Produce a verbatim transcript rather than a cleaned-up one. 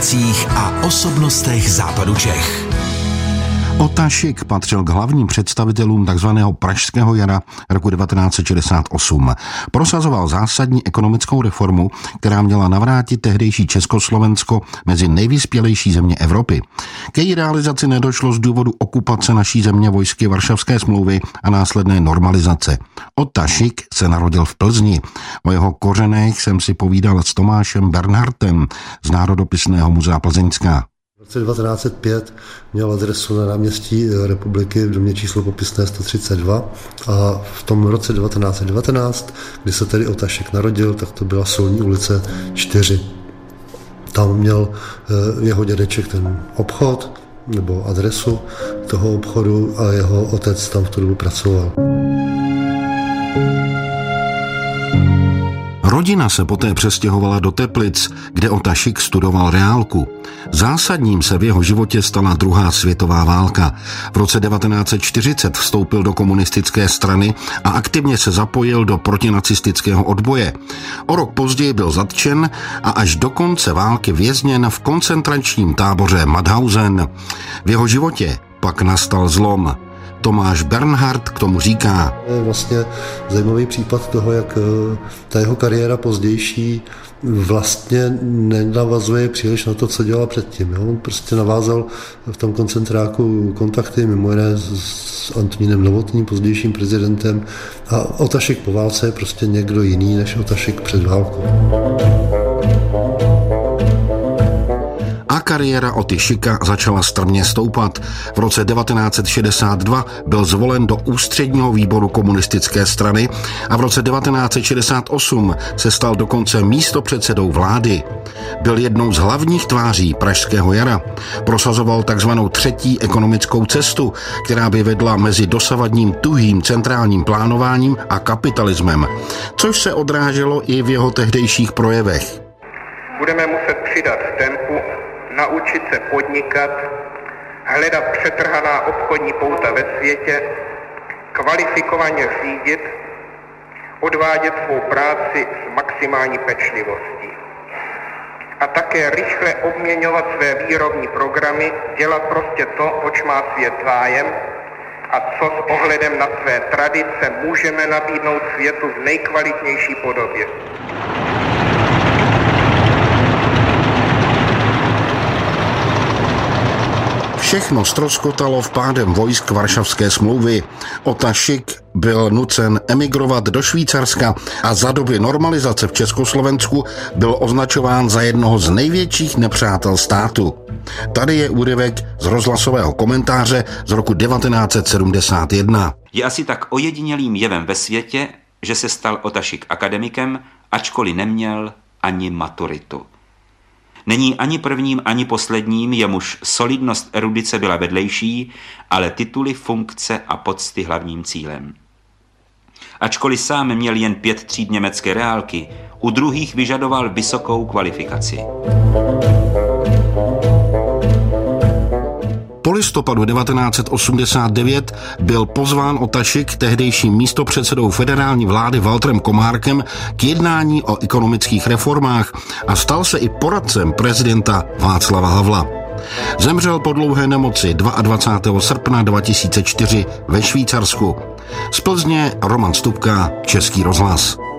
umělcích a osobnostech západu Čech. Ota Šik patřil k hlavním představitelům tzv. Pražského jara roku devatenáct set šedesát osm. Prosazoval zásadní ekonomickou reformu, která měla navrátit tehdejší Československo mezi nejvyspělejší země Evropy. K její realizaci nedošlo z důvodu okupace naší země vojsky Varšavské smlouvy a následné normalizace. Ota Šik se narodil v Plzni. O jeho kořenech jsem si povídal s Tomášem Bernhardtem z Národopisného muzea Plzeňská. V roce devatenáct set pět měl adresu na náměstí Republiky v domě číslo popisné sto třicet dva a v tom roce devatenáct set devatenáct, kdy se tedy Ota Šik narodil, tak to byla Solní ulice čtyři. Tam měl jeho dědeček ten obchod nebo adresu toho obchodu a jeho otec tam v tu dobu pracoval. Rodina se poté přestěhovala do Teplic, kde Ota Šik studoval reálku. Zásadním se v jeho životě stala druhá světová válka. V roce devatenáct set čtyřicet vstoupil do komunistické strany a aktivně se zapojil do protinacistického odboje. O rok později byl zatčen a až do konce války vězněn v koncentračním táboře Mauthausen. V jeho životě pak nastal zlom. Tomáš Bernhard k tomu říká. Je vlastně zajímavý případ toho, jak ta jeho kariéra pozdější vlastně nenavazuje příliš na to, co dělal předtím. Jo? On prostě navázal v tom koncentráku kontakty, mimo jiné s Antonínem Novotným, pozdějším prezidentem. A Ota Šik po válce je prostě někdo jiný než Ota Šik před válkou. A kariéra Oty Šika začala strmě stoupat. V roce devatenáct set šedesát dva byl zvolen do ústředního výboru komunistické strany a v roce devatenáct set šedesát osm se stal dokonce místopředsedou vlády. Byl jednou z hlavních tváří Pražského jara. Prosazoval takzvanou třetí ekonomickou cestu, která by vedla mezi dosavadním tuhým centrálním plánováním a kapitalismem, což se odráželo i v jeho tehdejších projevech. Budeme muset přidat tempu, naučit se podnikat, hledat přetrhaná obchodní pouta ve světě, kvalifikovaně řídit, odvádět svou práci s maximální pečlivostí. A také rychle obměňovat své výrobní programy, dělat prostě to, oč má svět zájem a co s ohledem na své tradice můžeme nabídnout světu v nejkvalitnější podobě. Všechno ztroskotalo vpádem vojsk Varšavské smlouvy. Ota Šik byl nucen emigrovat do Švýcarska a za doby normalizace v Československu byl označován za jednoho z největších nepřátel státu. Tady je úryvek z rozhlasového komentáře z roku devatenáct set sedmdesát jedna. Je asi tak ojedinělým jevem ve světě, že se stal Ota Šik akademikem, ačkoliv neměl ani maturitu. Není ani prvním, ani posledním, jemuž solidnost erudice byla vedlejší, ale tituly, funkce a pocty hlavním cílem. Ačkoliv sám měl jen pět tříd německé reálky, u druhých vyžadoval vysokou kvalifikaci. Po listopadu devatenáct set osmdesát devět byl pozván Ota Šik tehdejším místopředsedou federální vlády Walterem Komárkem k jednání o ekonomických reformách a stal se i poradcem prezidenta Václava Havla. Zemřel po dlouhé nemoci dvacátého druhého srpna dva tisíce čtyři ve Švýcarsku. Z Plzně Roman Stupka, Český rozhlas.